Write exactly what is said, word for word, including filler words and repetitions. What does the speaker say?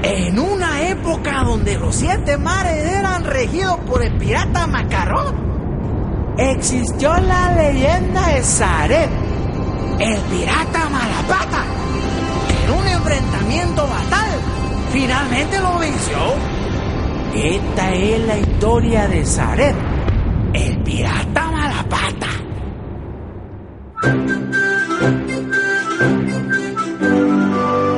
En una época donde los siete mares eran regidos por el pirata Macarrón, existió la leyenda de Zaret, el pirata Malapata, que en un enfrentamiento fatal finalmente lo venció. Esta es la historia de Zaret, el pirata Malapata.